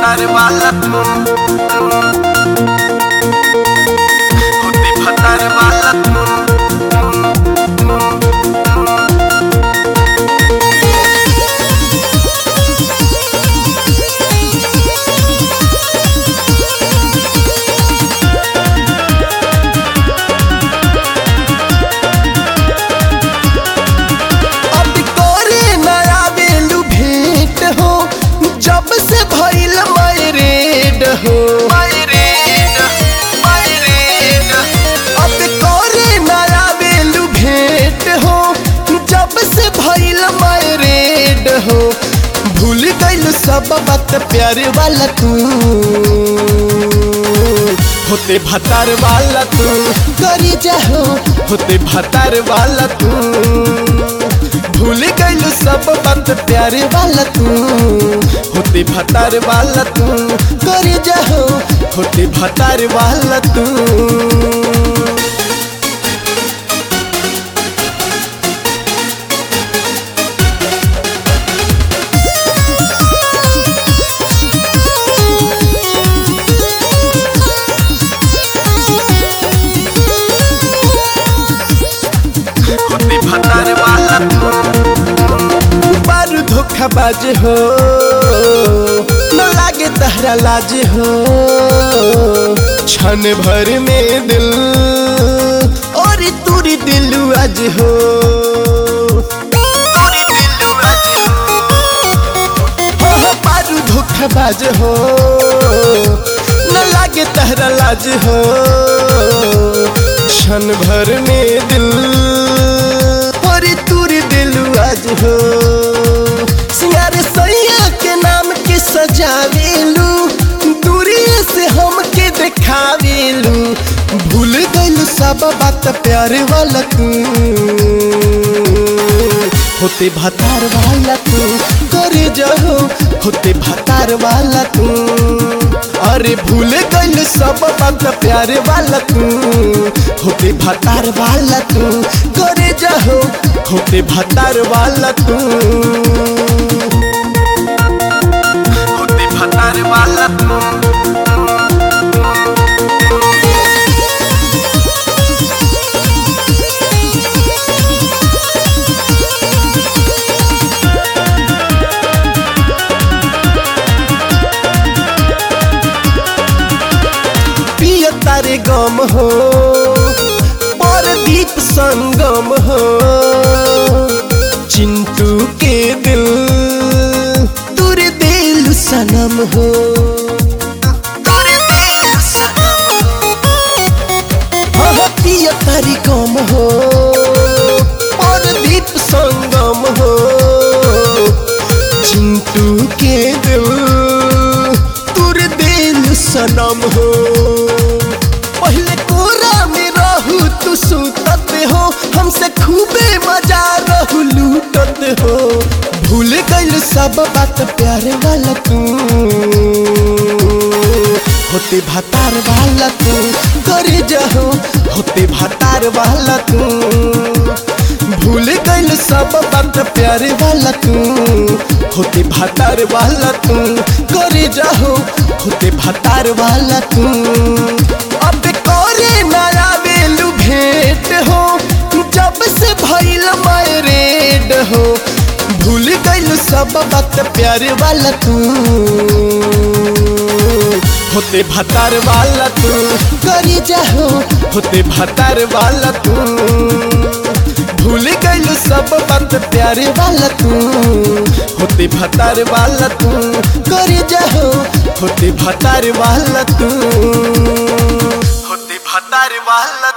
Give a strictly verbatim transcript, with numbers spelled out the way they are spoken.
भतार वाला होते भतार वाला हो मायरेड मायरेड अब करे नया बेलू भेंट हो जब से भइल मायरेड हो भूल गइल सब बात प्यार वाला तू होते भतार वाला तू करी जाहो होते भतार वाला तू भूल गइल सब बात प्यार वाला तू होते भतार वाला तू करे जाहो होते भतार वाला तू होते भतार वाला बारू धोखाबाज हो न लागे तहरा लाज हो क्षण भर में दिल और तूरी दिलू आज हो तोरी दिलू आज हो बारू धोखाबाज हो न लागे तहरा लाज हो क्षण भर में दिल और तूरी दिलू आज हो सिंगार सैया के नाम के सजावेलू दूरी से हमके देखावेलू भूल गइल सब बात प्यार वाला तू होते भतार वाला तू करे जाहो होते भतार वाला तू अरे भूल गइल सब बात प्यार वाला तू होते भतार वाला तू करे जाहो होते भतार वाला तू होते भतार वाला पिया तारे गम हो परदीप संगम हो चिंटू के दिल तुर दिल सनम हो तोरी दिल सनम हाँ पिया तारे गम हो परदीप संगम हो चिंटू के दिल तुर दिल सनम हो पहले कोरा में रहू तू सुतत हो हमसे खूबे मजा रहू लूटत हो भूल गइल सब बात प्यार वाला तू होते भतार वाला तू करे जाहो होते भतार वाला तू भूल गइल सब बात प्यार वाला तू होते भतार वाला तू करे जाहो होते भतार वाला तू अब करे नया बेलू भेंट हो जब से भइल मायरेड हो भूल गइल सब बात प्यार वाला तू होते भतार वाला तू करी जाहो होते भतार वाला तू भूल गइल सब बात प्यार वाला तू होते भतार वाला तू करी जाहो होते भतार वाला तू होते भतार वाला